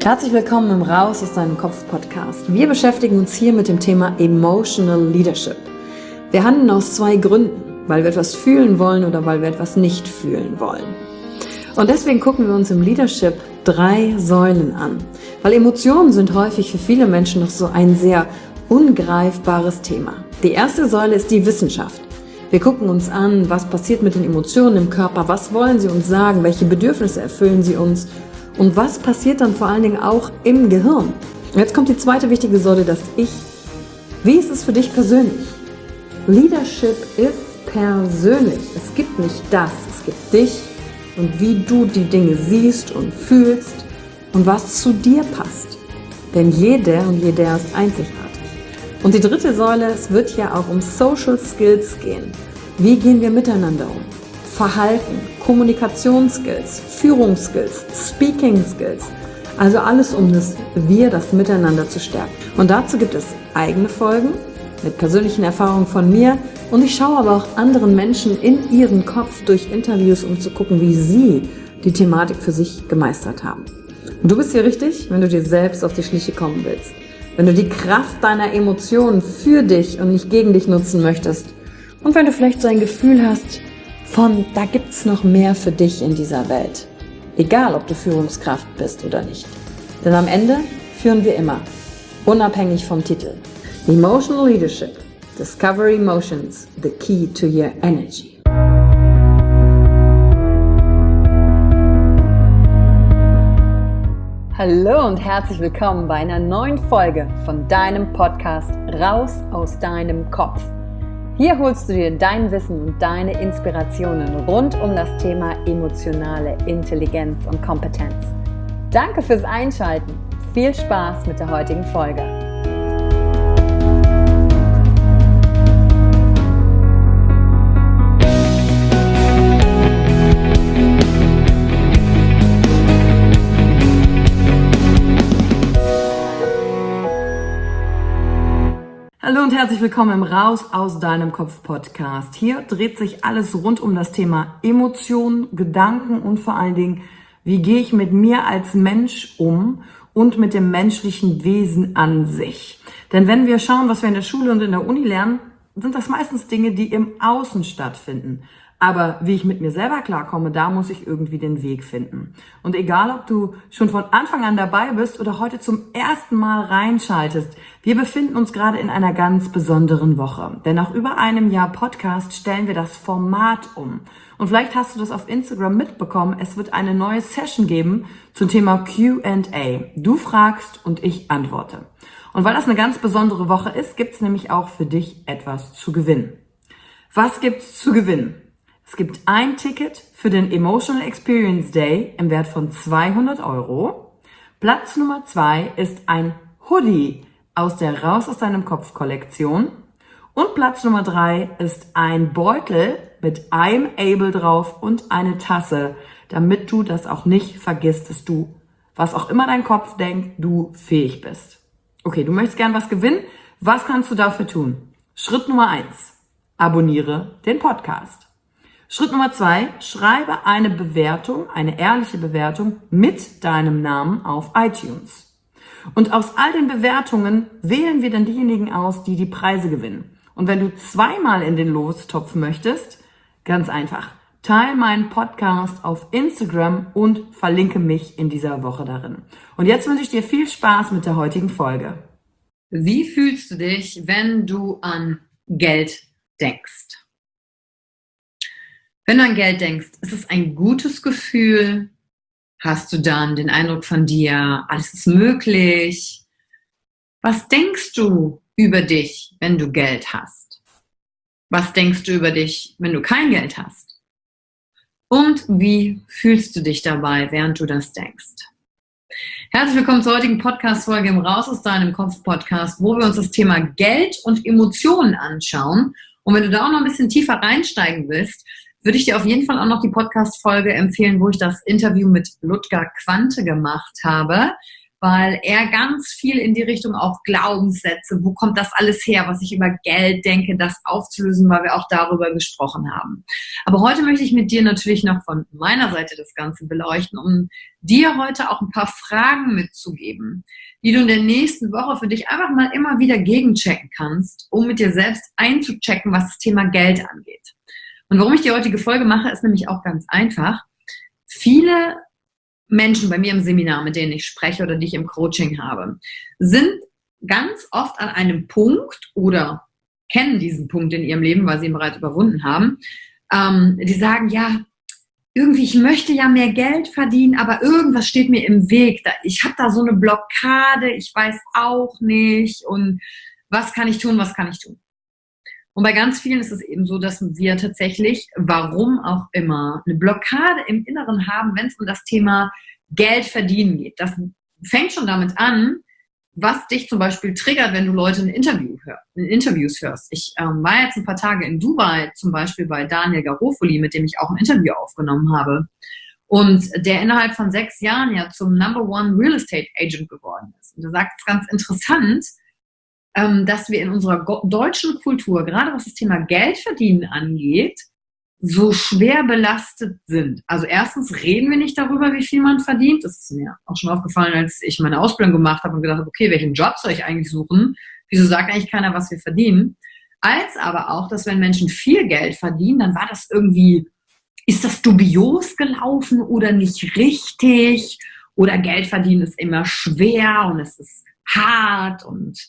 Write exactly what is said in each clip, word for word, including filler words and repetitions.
Herzlich willkommen im Raus aus deinem Kopf Podcast. Wir beschäftigen uns hier mit dem Thema Emotional Leadership. Wir handeln aus zwei Gründen, weil wir etwas fühlen wollen oder weil wir etwas nicht fühlen wollen. Und deswegen gucken wir uns im Leadership drei Säulen an, weil Emotionen sind häufig für viele Menschen noch so ein sehr ungreifbares Thema. Die erste Säule ist die Wissenschaft. Wir gucken uns an, was passiert mit den Emotionen im Körper, was wollen sie uns sagen, welche Bedürfnisse erfüllen sie uns und was passiert dann vor allen Dingen auch im Gehirn. Und jetzt kommt die zweite wichtige Säule, das Ich. Wie ist es für dich persönlich? Leadership ist persönlich. Es gibt nicht das, es gibt dich und wie du die Dinge siehst und fühlst und was zu dir passt. Denn jeder und jeder ist einzigartig. Und die dritte Säule, es wird ja auch um Social Skills gehen. Wie gehen wir miteinander um? Verhalten, Kommunikationsskills, Führungsskills, Speaking Skills. Also alles um das Wir, das Miteinander zu stärken. Und dazu gibt es eigene Folgen mit persönlichen Erfahrungen von mir. Und ich schaue aber auch anderen Menschen in ihren Kopf durch Interviews, um zu gucken, wie sie die Thematik für sich gemeistert haben. Und du bist hier richtig, wenn du dir selbst auf die Schliche kommen willst. Wenn du die Kraft deiner Emotionen für dich und nicht gegen dich nutzen möchtest. Und wenn du vielleicht so ein Gefühl hast, von da gibt's noch mehr für dich in dieser Welt. Egal, ob du Führungskraft bist oder nicht. Denn am Ende führen wir immer, unabhängig vom Titel. Emotional Leadership. Discover Emotions, the key to your energy. Hallo und herzlich willkommen bei einer neuen Folge von deinem Podcast Raus aus deinem Kopf. Hier holst du dir dein Wissen und deine Inspirationen rund um das Thema emotionale Intelligenz und Kompetenz. Danke fürs Einschalten. Viel Spaß mit der heutigen Folge. Hallo und herzlich willkommen im Raus aus deinem Kopf Podcast. Hier dreht sich alles rund um das Thema Emotionen, Gedanken und vor allen Dingen, wie gehe ich mit mir als Mensch um und mit dem menschlichen Wesen an sich. Denn wenn wir schauen, was wir in der Schule und in der Uni lernen, sind das meistens Dinge, die im Außen stattfinden. Aber wie ich mit mir selber klarkomme, da muss ich irgendwie den Weg finden. Und egal, ob du schon von Anfang an dabei bist oder heute zum ersten Mal reinschaltest, wir befinden uns gerade in einer ganz besonderen Woche. Denn nach über einem Jahr Podcast stellen wir das Format um. Und vielleicht hast du das auf Instagram mitbekommen, es wird eine neue Session geben zum Thema Q and A. Du fragst und ich antworte. Und weil das eine ganz besondere Woche ist, gibt es nämlich auch für dich etwas zu gewinnen. Was gibt's zu gewinnen? Es gibt ein Ticket für den Emotional Experience Day im Wert von zweihundert Euro. Platz Nummer zwei ist ein Hoodie aus der Raus aus deinem Kopf Kollektion. Und Platz Nummer drei ist ein Beutel mit I'm able drauf und eine Tasse, damit du das auch nicht vergisst, dass du, was auch immer dein Kopf denkt, du fähig bist. Okay, du möchtest gern was gewinnen. Was kannst du dafür tun? Schritt Nummer eins. Abonniere den Podcast. Schritt Nummer zwei, schreibe eine Bewertung, eine ehrliche Bewertung mit deinem Namen auf iTunes. Und aus all den Bewertungen wählen wir dann diejenigen aus, die die Preise gewinnen. Und wenn du zweimal in den Lostopf möchtest, ganz einfach, teile meinen Podcast auf Instagram und verlinke mich in dieser Woche darin. Und jetzt wünsche ich dir viel Spaß mit der heutigen Folge. Wie fühlst du dich, wenn du an Geld denkst? Wenn du an Geld denkst, ist es ein gutes Gefühl? Hast du dann den Eindruck von dir, alles ist möglich? Was denkst du über dich, wenn du Geld hast? Was denkst du über dich, wenn du kein Geld hast? Und wie fühlst du dich dabei, während du das denkst? Herzlich willkommen zur heutigen Podcast-Folge im Raus aus deinem Kopf-Podcast, wo wir uns das Thema Geld und Emotionen anschauen. Und wenn du da auch noch ein bisschen tiefer reinsteigen willst, würde ich dir auf jeden Fall auch noch die Podcast-Folge empfehlen, wo ich das Interview mit Ludger Quante gemacht habe. weil er ganz viel in die Richtung auch Glaubenssätze, wo kommt das alles her, was ich über Geld denke, das aufzulösen, weil wir auch darüber gesprochen haben. Aber heute möchte ich mit dir natürlich noch von meiner Seite das Ganze beleuchten, um dir heute auch ein paar Fragen mitzugeben, die du in der nächsten Woche für dich einfach mal immer wieder gegenchecken kannst, um mit dir selbst einzuchecken, was das Thema Geld angeht. Und warum ich die heutige Folge mache, ist nämlich auch ganz einfach. Viele Menschen bei mir im Seminar, mit denen ich spreche oder die ich im Coaching habe, sind ganz oft an einem Punkt oder kennen diesen Punkt in ihrem Leben, weil sie ihn bereits überwunden haben. Ähm, die sagen, ja, irgendwie, ich möchte ja mehr Geld verdienen, aber irgendwas steht mir im Weg. Ich habe da so eine Blockade, ich weiß auch nicht. Und was kann ich tun, was kann ich tun? Und bei ganz vielen ist es eben so, dass wir tatsächlich, warum auch immer, eine Blockade im Inneren haben, wenn es um das Thema Geld verdienen geht. Das fängt schon damit an, was dich zum Beispiel triggert, wenn du Leute in, Interview hör, in Interviews hörst. Ich ähm, war jetzt ein paar Tage in Dubai, zum Beispiel bei Daniel Garofoli, mit dem ich auch ein Interview aufgenommen habe. Und der innerhalb von sechs Jahren ja zum Number One Real Estate Agent geworden ist. Und er sagt, es ist ganz interessant, dass wir in unserer deutschen Kultur, gerade was das Thema Geldverdienen angeht, so schwer belastet sind. Also erstens reden wir nicht darüber, wie viel man verdient. Das ist mir auch schon aufgefallen, als ich meine Ausbildung gemacht habe und gedacht habe, okay, welchen Job soll ich eigentlich suchen? Wieso sagt eigentlich keiner, was wir verdienen? Als aber auch, dass wenn Menschen viel Geld verdienen, dann war das irgendwie, ist das dubios gelaufen oder nicht richtig? Oder Geld verdienen ist immer schwer und es ist hart und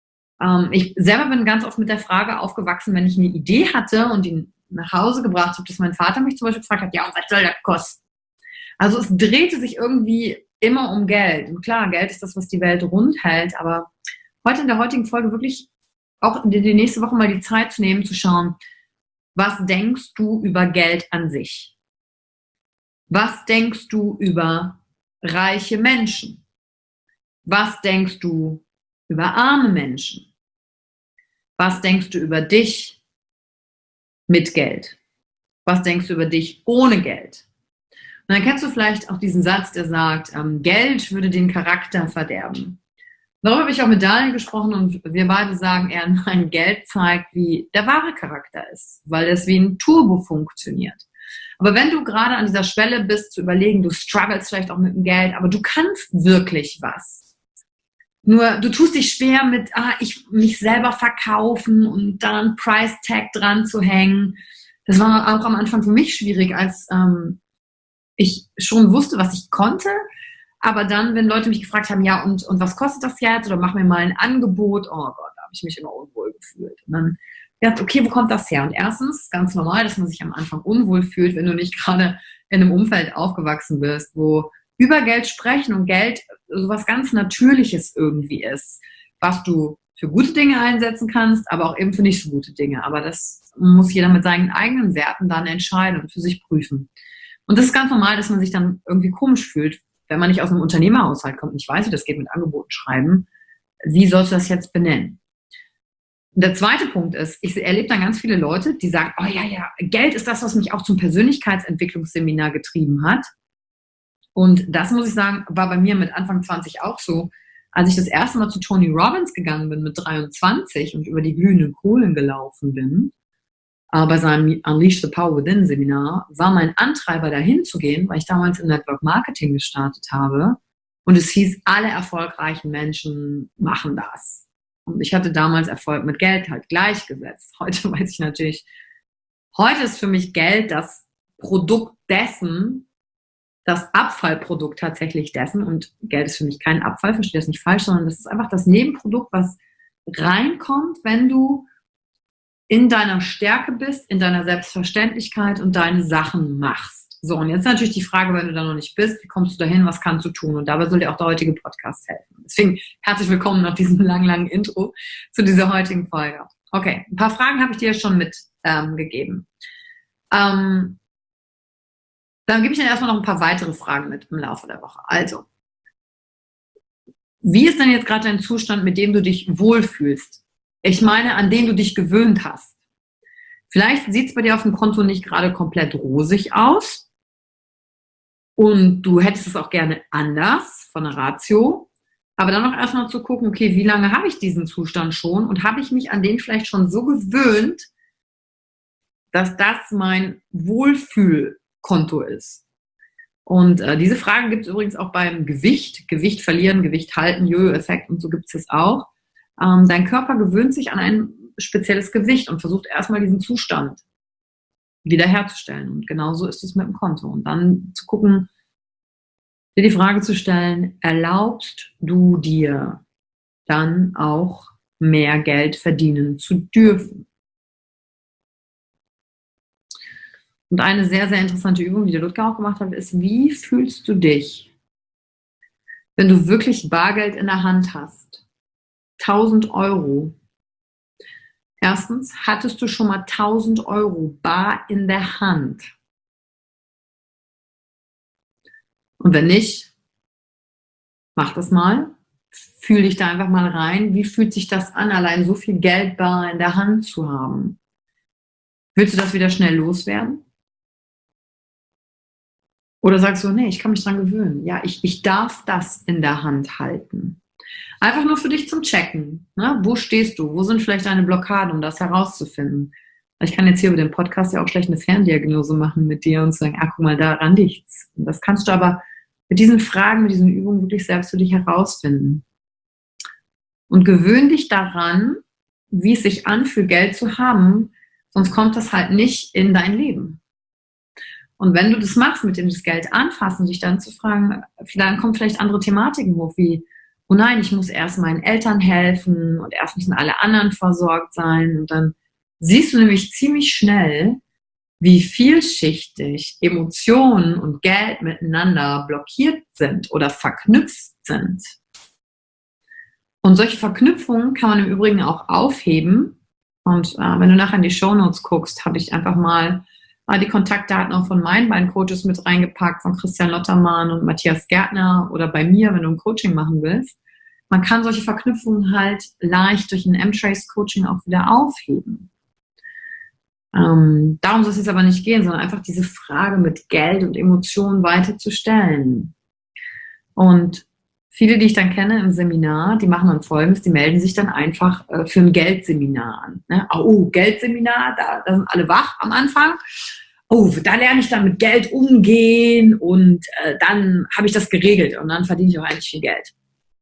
ich selber bin ganz oft mit der Frage aufgewachsen, wenn ich eine Idee hatte und die nach Hause gebracht habe, dass mein Vater mich zum Beispiel gefragt hat, ja, und was soll das kosten? Also es drehte sich irgendwie immer um Geld. Und klar, Geld ist das, was die Welt rund hält, aber heute in der heutigen Folge wirklich auch die nächste Woche mal die Zeit zu nehmen, zu schauen, was denkst du über Geld an sich? Was denkst du über reiche Menschen? Was denkst du über arme Menschen? Was denkst du über dich mit Geld? Was denkst du über dich ohne Geld? Und dann kennst du vielleicht auch diesen Satz, der sagt, ähm, Geld würde den Charakter verderben. Darüber habe ich auch mit Daniel gesprochen und wir beide sagen eher, nein, Geld zeigt, wie der wahre Charakter ist, weil es wie ein Turbo funktioniert. Aber wenn du gerade an dieser Schwelle bist, zu überlegen, du struggles vielleicht auch mit dem Geld, aber du kannst wirklich was. Nur du tust dich schwer mit, ah, ich mich selber verkaufen und dann einen Price Tag dran zu hängen. Das war auch am Anfang für mich schwierig, als ähm, ich schon wusste, was ich konnte. Aber dann, wenn Leute mich gefragt haben, ja, und, und was kostet das jetzt? Oder mach mir mal ein Angebot. Oh Gott, da habe ich mich immer unwohl gefühlt. Und dann dachte ich, okay, wo kommt das her? Und erstens, ganz normal, dass man sich am Anfang unwohl fühlt, wenn du nicht gerade in einem Umfeld aufgewachsen bist, wo über Geld sprechen und Geld so was ganz Natürliches irgendwie ist, was du für gute Dinge einsetzen kannst, aber auch eben für nicht so gute Dinge. Aber das muss jeder mit seinen eigenen Werten dann entscheiden und für sich prüfen. Und das ist ganz normal, dass man sich dann irgendwie komisch fühlt, wenn man nicht aus einem Unternehmerhaushalt kommt. Und ich weiß, wie das geht mit Angeboten schreiben. Wie sollst du das jetzt benennen? Und der zweite Punkt ist, ich erlebe dann ganz viele Leute, die sagen, oh ja, ja, Geld ist das, was mich auch zum Persönlichkeitsentwicklungsseminar getrieben hat. Und das, muss ich sagen, war bei mir mit Anfang zwanzig auch so. Als ich das erste Mal zu Tony Robbins gegangen bin mit dreiundzwanzig und über die glühenden Kohlen gelaufen bin, äh, bei seinem Unleash the Power Within Seminar, war mein Antreiber, dahin zu gehen, weil ich damals im Network Marketing gestartet habe. Und es hieß, alle erfolgreichen Menschen machen das. Und ich hatte damals Erfolg mit Geld halt gleichgesetzt. Heute weiß ich natürlich, heute ist für mich Geld das Produkt dessen, das Abfallprodukt tatsächlich dessen, und Geld ist für mich kein Abfall, verstehe das nicht falsch, sondern das ist einfach das Nebenprodukt, was reinkommt, wenn du in deiner Stärke bist, in deiner Selbstverständlichkeit und deine Sachen machst. So, und jetzt natürlich die Frage, wenn du da noch nicht bist, wie kommst du dahin, was kannst du tun? Und dabei soll dir auch der heutige Podcast helfen. Deswegen herzlich willkommen nach diesem langen, langen Intro zu dieser heutigen Folge. Okay, ein paar Fragen habe ich dir schon mitgegeben. Ähm, ähm, Dann gebe ich dir erstmal noch ein paar weitere Fragen mit im Laufe der Woche. Also, wie ist denn jetzt gerade dein Zustand, mit dem du dich wohlfühlst? Ich meine, an den du dich gewöhnt hast. Vielleicht sieht es bei dir auf dem Konto nicht gerade komplett rosig aus und du hättest es auch gerne anders von der Ratio. Aber dann noch erstmal zu gucken, okay, wie lange habe ich diesen Zustand schon und habe ich mich an den vielleicht schon so gewöhnt, dass das mein Wohlfühlkonto ist. Und äh, diese Frage gibt es übrigens auch beim Gewicht. Gewicht verlieren, Gewicht halten, Jojo-Effekt und so gibt es das auch. Ähm, dein Körper gewöhnt sich an ein spezielles Gewicht und versucht erstmal diesen Zustand wiederherzustellen. Und genauso ist es mit dem Konto. Und dann zu gucken, dir die Frage zu stellen, erlaubst du dir dann auch mehr Geld verdienen zu dürfen? Und eine sehr, sehr interessante Übung, die der Ludger auch gemacht hat, ist, wie fühlst du dich, wenn du wirklich Bargeld in der Hand hast? tausend Euro. Erstens, hattest du schon mal tausend Euro bar in der Hand? Und wenn nicht, mach das mal. Fühl dich da einfach mal rein. Wie fühlt sich das an, allein so viel Geld bar in der Hand zu haben? Willst du das wieder schnell loswerden? Oder sagst du, nee, ich kann mich dran gewöhnen. Ja, ich, ich darf das in der Hand halten. Einfach nur für dich zum Checken. Ne? Wo stehst du? Wo sind vielleicht deine Blockaden, um das herauszufinden? Ich kann jetzt hier über den Podcast ja auch schlecht eine Ferndiagnose machen mit dir und sagen, ah, guck mal, daran liegt's. Und das kannst du aber mit diesen Fragen, mit diesen Übungen wirklich selbst für dich herausfinden. Und gewöhn dich daran, wie es sich anfühlt, Geld zu haben, sonst kommt das halt nicht in dein Leben. Und wenn du das machst, mit dem das Geld anfassen, dich dann zu fragen, dann kommen vielleicht andere Thematiken hoch, wie, oh nein, ich muss erst meinen Eltern helfen und erst müssen alle anderen versorgt sein. Und dann siehst du nämlich ziemlich schnell, wie vielschichtig Emotionen und Geld miteinander blockiert sind oder verknüpft sind. Und solche Verknüpfungen kann man im Übrigen auch aufheben. Und äh, wenn du nachher in die Shownotes guckst, habe ich einfach mal äh, die Kontaktdaten auch von meinen beiden Coaches mit reingepackt, von Christian Lottermann und Matthias Gärtner oder bei mir, wenn du ein Coaching machen willst. Man kann solche Verknüpfungen halt leicht durch ein M-Trace-Coaching auch wieder aufheben. Ähm, darum soll es jetzt aber nicht gehen, sondern einfach diese Frage mit Geld und Emotionen weiter zu stellen. Und viele, die ich dann kenne im Seminar, die machen dann Folgendes, die melden sich dann einfach äh, für ein Geldseminar an. Ne? Oh, Geldseminar, da, da sind alle wach am Anfang. Oh, da lerne ich dann mit Geld umgehen und äh, dann habe ich das geregelt und dann verdiene ich auch eigentlich viel Geld.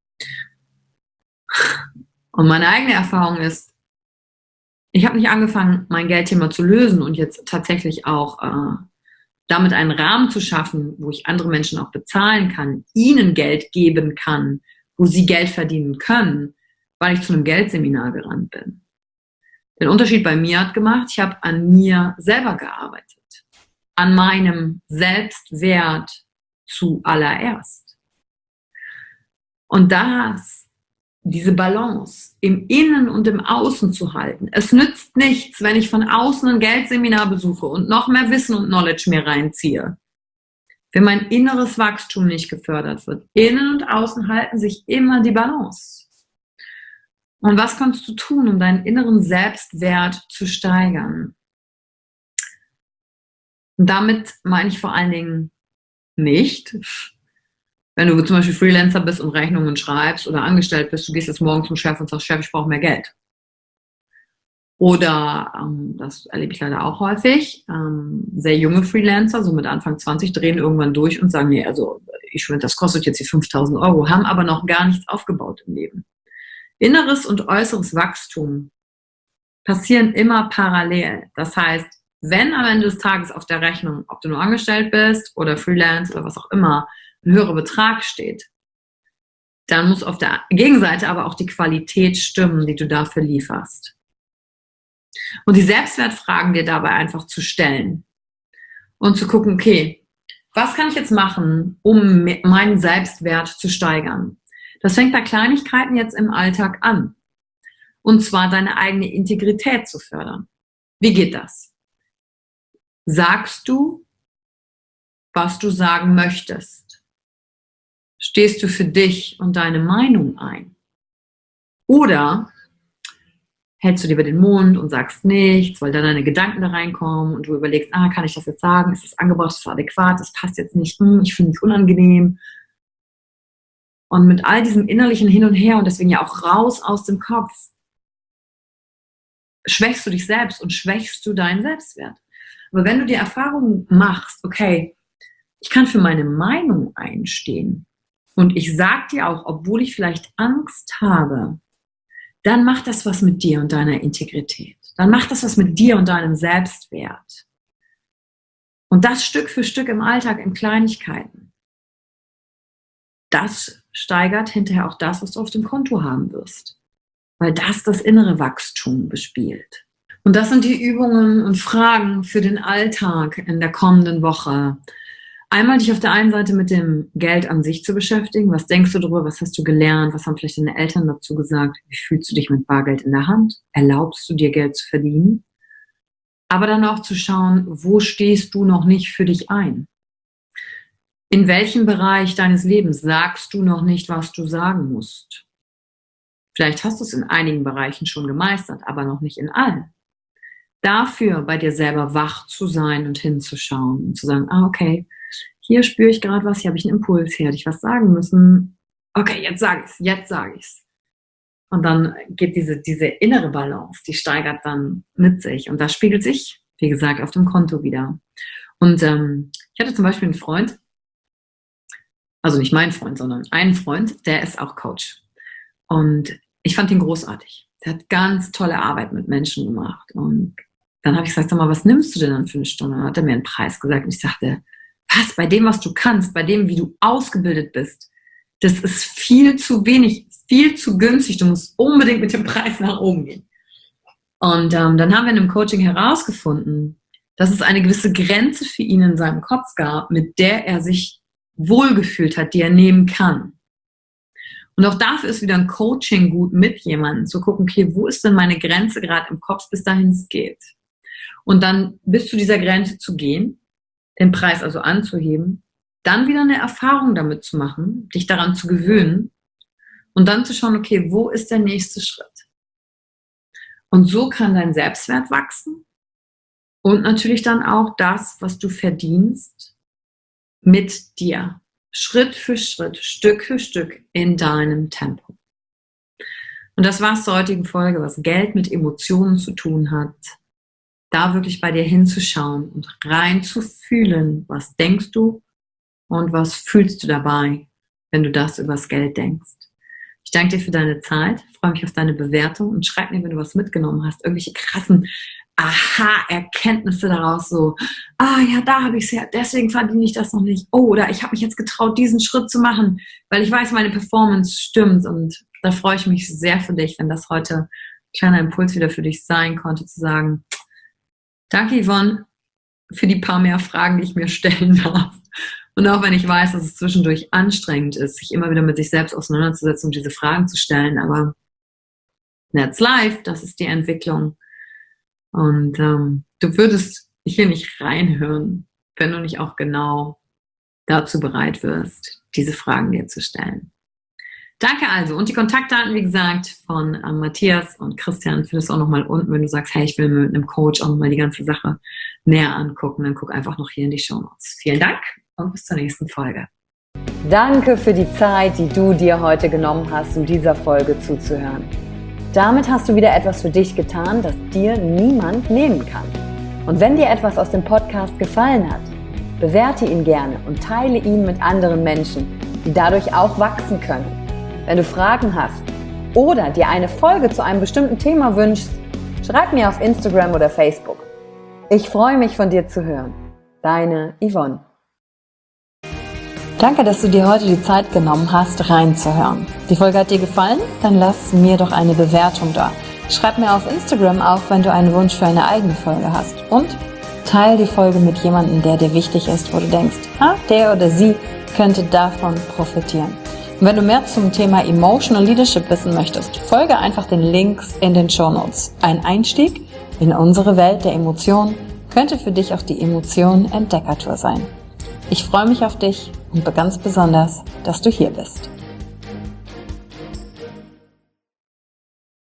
Und meine eigene Erfahrung ist, ich habe nicht angefangen, mein Geldthema zu lösen und jetzt tatsächlich auch äh, damit einen Rahmen zu schaffen, wo ich andere Menschen auch bezahlen kann, ihnen Geld geben kann, wo sie Geld verdienen können, weil ich zu einem Geldseminar gerannt bin. Den Unterschied bei mir hat gemacht, ich habe an mir selber gearbeitet, an meinem Selbstwert zuallererst. Und das diese Balance im Innen und im Außen zu halten. Es nützt nichts, wenn ich von außen ein Geldseminar besuche und noch mehr Wissen und Knowledge mir reinziehe. Wenn mein inneres Wachstum nicht gefördert wird. Innen und Außen halten sich immer die Balance. Und was kannst du tun, um deinen inneren Selbstwert zu steigern? Und damit meine ich vor allen Dingen nicht, wenn du zum Beispiel Freelancer bist und Rechnungen schreibst oder angestellt bist, du gehst jetzt morgen zum Chef und sagst, Chef, ich brauche mehr Geld. Oder, ähm, das erlebe ich leider auch häufig, ähm, sehr junge Freelancer, so mit Anfang zwanzig, drehen irgendwann durch und sagen, nee, also ich finde, das kostet jetzt die fünftausend Euro, haben aber noch gar nichts aufgebaut im Leben. Inneres und äußeres Wachstum passieren immer parallel. Das heißt, wenn am Ende des Tages auf der Rechnung, ob du nur angestellt bist oder Freelance oder was auch immer, ein höherer Betrag steht, dann muss auf der Gegenseite aber auch die Qualität stimmen, die du dafür lieferst. Und die Selbstwertfragen dir dabei einfach zu stellen und zu gucken, okay, was kann ich jetzt machen, um meinen Selbstwert zu steigern? Das fängt bei Kleinigkeiten jetzt im Alltag an. Und zwar deine eigene Integrität zu fördern. Wie geht das? Sagst du, was du sagen möchtest? Stehst du für dich und deine Meinung ein? Oder hältst du lieber den Mund und sagst nichts, weil dann deine Gedanken da reinkommen und du überlegst, ah, kann ich das jetzt sagen? Ist das angebracht, ist das adäquat? Das passt jetzt nicht, hm, ich finde es unangenehm. Und mit all diesem innerlichen Hin und Her und deswegen ja auch raus aus dem Kopf, schwächst du dich selbst und schwächst du deinen Selbstwert. Aber wenn du die Erfahrung machst, okay, ich kann für meine Meinung einstehen und ich sag dir auch, obwohl ich vielleicht Angst habe, dann macht das was mit dir und deiner Integrität. Dann macht das was mit dir und deinem Selbstwert. Und das Stück für Stück im Alltag, in Kleinigkeiten. Das steigert hinterher auch das, was du auf dem Konto haben wirst. Weil das das innere Wachstum bespielt. Und das sind die Übungen und Fragen für den Alltag in der kommenden Woche. Einmal dich auf der einen Seite mit dem Geld an sich zu beschäftigen. Was denkst du darüber? Was hast du gelernt? Was haben vielleicht deine Eltern dazu gesagt? Wie fühlst du dich mit Bargeld in der Hand? Erlaubst du dir Geld zu verdienen? Aber dann auch zu schauen, wo stehst du noch nicht für dich ein? In welchem Bereich deines Lebens sagst du noch nicht, was du sagen musst? Vielleicht hast du es in einigen Bereichen schon gemeistert, aber noch nicht in allen. Dafür bei dir selber wach zu sein und hinzuschauen und zu sagen, ah, okay, hier spüre ich gerade was, hier habe ich einen Impuls, hier hätte ich was sagen müssen. Okay, jetzt sage ich es, jetzt sage ich es. Und dann geht diese, diese innere Balance, die steigert dann mit sich. Und das spiegelt sich, wie gesagt, auf dem Konto wieder. Und ähm, ich hatte zum Beispiel einen Freund, also nicht mein Freund, sondern einen Freund, der ist auch Coach. Und ich fand ihn großartig. Der hat ganz tolle Arbeit mit Menschen gemacht. Und dann habe ich gesagt, sag mal, was nimmst du denn dann für eine Stunde? Und dann hat er mir einen Preis gesagt. Und ich sagte, was, bei dem, was du kannst, bei dem, wie du ausgebildet bist, das ist viel zu wenig, viel zu günstig. Du musst unbedingt mit dem Preis nach oben gehen. Und ähm, dann haben wir in einem Coaching herausgefunden, dass es eine gewisse Grenze für ihn in seinem Kopf gab, mit der er sich wohlgefühlt hat, die er nehmen kann. Und auch dafür ist wieder ein Coaching gut, mit jemandem zu gucken, okay, wo ist denn meine Grenze gerade im Kopf, bis dahin es geht. Und dann bis zu dieser Grenze zu gehen, den Preis also anzuheben, dann wieder eine Erfahrung damit zu machen, dich daran zu gewöhnen und dann zu schauen, okay, wo ist der nächste Schritt? Und so kann dein Selbstwert wachsen und natürlich dann auch das, was du verdienst, mit dir. Schritt für Schritt, Stück für Stück in deinem Tempo. Und das war's zur heutigen Folge, was Geld mit Emotionen zu tun hat. Da wirklich bei dir hinzuschauen und rein zu fühlen, was denkst du und was fühlst du dabei, wenn du das übers Geld denkst. Ich danke dir für deine Zeit, freue mich auf deine Bewertung und schreib mir, wenn du was mitgenommen hast, irgendwelche krassen Aha-Erkenntnisse daraus, so, ah ja, da habe ich es ja, deswegen verdiene ich das noch nicht. Oh, oder ich habe mich jetzt getraut, diesen Schritt zu machen, weil ich weiß, meine Performance stimmt und da freue ich mich sehr für dich, wenn das heute ein kleiner Impuls wieder für dich sein konnte, zu sagen, danke Yvonne für die paar mehr Fragen, die ich mir stellen darf. Und auch wenn ich weiß, dass es zwischendurch anstrengend ist, sich immer wieder mit sich selbst auseinanderzusetzen und diese Fragen zu stellen, aber that's life, das ist die Entwicklung. Und ähm, du würdest hier nicht reinhören, wenn du nicht auch genau dazu bereit wirst, diese Fragen dir zu stellen. Danke also. Und die Kontaktdaten, wie gesagt, von ähm, Matthias und Christian findest du auch nochmal unten, wenn du sagst, hey, ich will mir mit einem Coach auch nochmal die ganze Sache näher angucken. Dann guck einfach noch hier in die Shownotes. Vielen Dank und bis zur nächsten Folge. Danke für die Zeit, die du dir heute genommen hast, um dieser Folge zuzuhören. Damit hast du wieder etwas für dich getan, das dir niemand nehmen kann. Und wenn dir etwas aus dem Podcast gefallen hat, bewerte ihn gerne und teile ihn mit anderen Menschen, die dadurch auch wachsen können. Wenn du Fragen hast oder dir eine Folge zu einem bestimmten Thema wünschst, schreib mir auf Instagram oder Facebook. Ich freue mich, von dir zu hören. Deine Yvonne. Danke, dass du dir heute die Zeit genommen hast, reinzuhören. Die Folge hat dir gefallen? Dann lass mir doch eine Bewertung da. Schreib mir auf Instagram auch, wenn du einen Wunsch für eine eigene Folge hast. Und teile die Folge mit jemandem, der dir wichtig ist, wo du denkst, ah, der oder sie könnte davon profitieren. Und wenn du mehr zum Thema Emotional Leadership wissen möchtest, folge einfach den Links in den Shownotes. Ein Einstieg in unsere Welt der Emotionen könnte für dich auch die Emotionen Entdeckertour sein. Ich freue mich auf dich und ganz besonders, dass du hier bist.